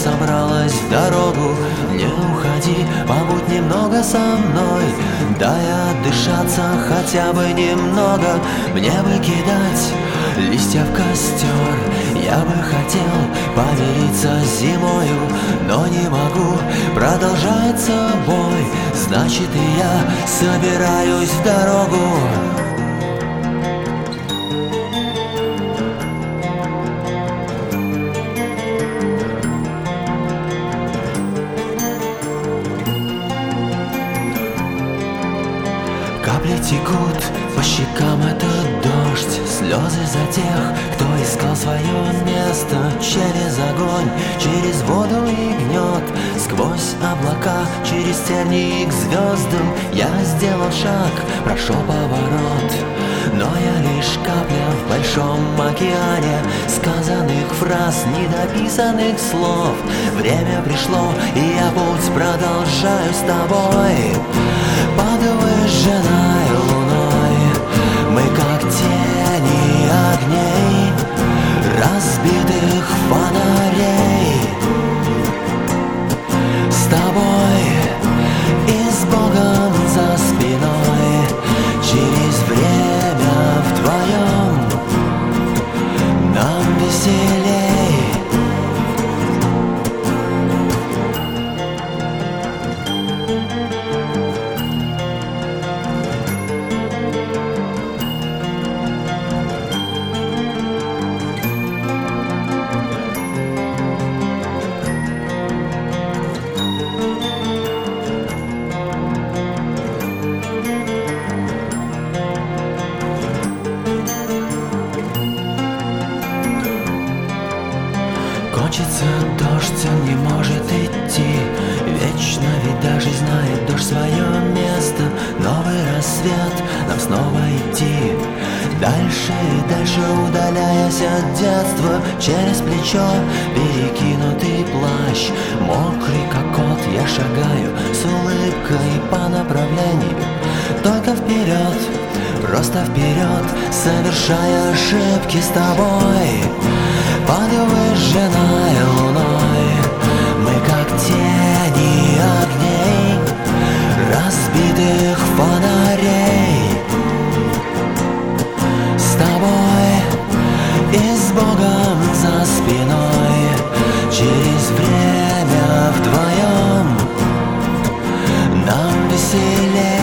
собралась в дорогу. Не уходи, побудь немного со мной, дай отдышаться хотя бы немного. Мне бы кидать листья в костер, я бы хотел помириться с зимою, но не могу, продолжается бой, значит и я собираюсь в дорогу. Капли текут по щекам, это дождь, слезы за тех, кто искал свое место. Через огонь, через воду и гнет, сквозь облака, через тернии к звездам. Я сделал шаг, прошел поворот, но я лишь капля в большом океане сказанных фраз, недописанных слов. Время пришло, и я путь продолжаю с тобой. Под выжженной луной мы как тени огней разбитых фонарей. С тобой и с Богом за спиной, через время вдвоем нам веселей. Кончится дождь, он не может идти вечно, ведь даже знает дождь свое место. Новый рассвет, нам снова идти дальше и дальше, удаляясь от детства. Через плечо перекинутый плащ, мокрый как кот, я шагаю с улыбкой по направлению только вперед, просто вперед, совершая ошибки с тобой. Под выжженной луной мы как тени огней разбитых фонарей. С тобой и с Богом за спиной, через время вдвоем нам веселей.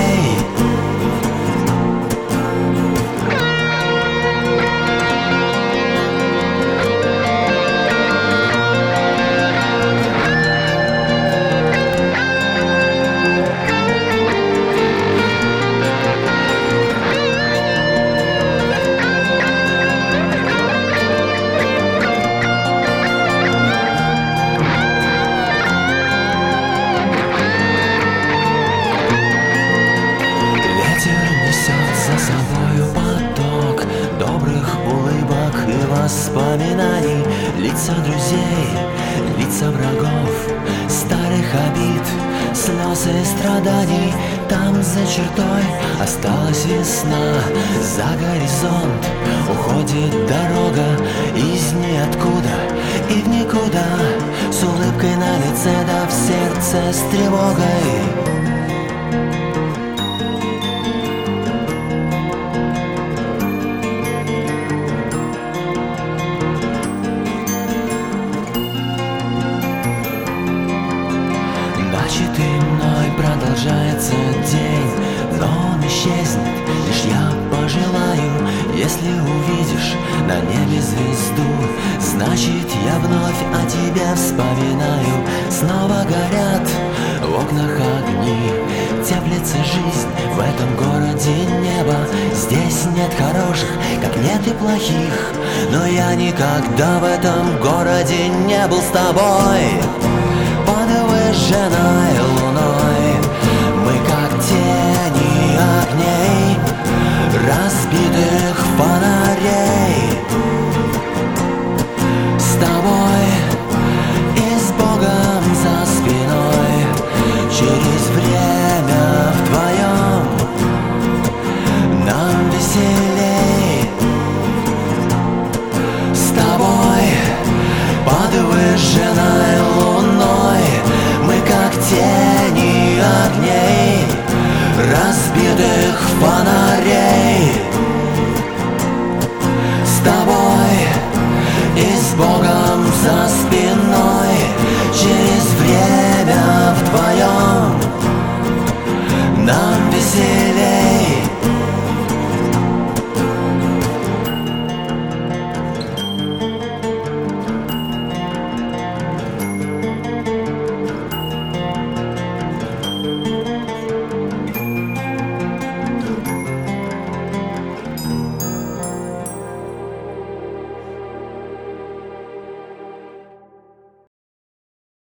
За собою поток добрых улыбок и воспоминаний, лица друзей, лица врагов, старых обид, слез и страданий. Там за чертой осталась весна, за горизонт уходит дорога из ниоткуда и в никуда, с улыбкой на лице да в сердце с тревогой. Ночью мной продолжается день, но он исчезнет, лишь я пожелаю. Если увидишь на небе звезду, значит я вновь о тебе вспоминаю. Снова горят в окнах огни, теплится жизнь в этом городе небо. Здесь нет хороших, как нет и плохих, но я никогда в этом городе не был с тобой. Под выжженной луной мы как тени огней разбитых фонарей. С тобой и с Богом за спиной, через время вдвоем нам веселей. С тобой под выжженной луной Богом за спиной.